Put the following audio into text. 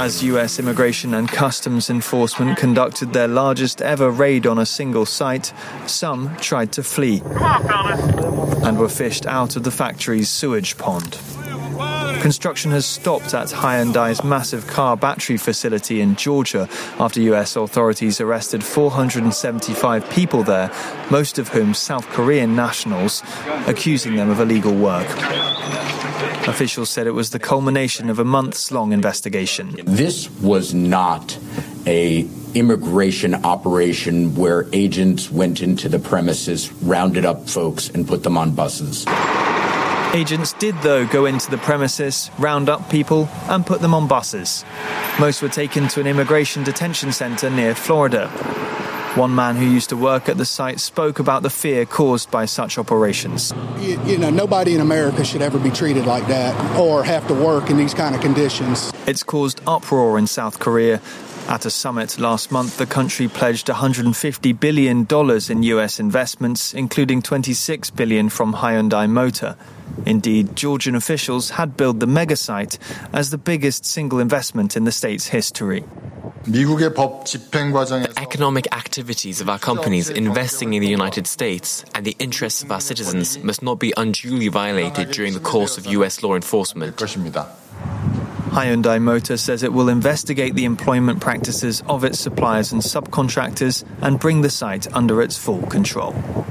As US Immigration and Customs Enforcement conducted their largest ever raid on a single site, some tried to flee and were fished out of the factory's sewage pond. Construction has stopped at Hyundai's massive car battery facility in Georgia after US authorities arrested 475 people there, most of whom South Korean nationals, accusing them of illegal work. Officials said it was the culmination of a months-long investigation. This was not an immigration operation where agents went into the premises, rounded up folks, and put them on buses. Agents did, though, go into the premises, round up people, and put them on buses. Most were taken to an immigration detention center near Florida. One man who used to work at the site spoke about the fear caused by such operations. Nobody in America should ever be treated like that or have to work in these kind of conditions. It's caused uproar in South Korea. At a summit last month, the country pledged $150 billion in US investments, including $26 billion from Hyundai Motor. Indeed, Georgian officials had billed the megasite as the biggest single investment in the state's history. The economic activities of our companies investing in the United States and the interests of our citizens must not be unduly violated during the course of US law enforcement. Hyundai Motor says it will investigate the employment practices of its suppliers and subcontractors and bring the site under its full control.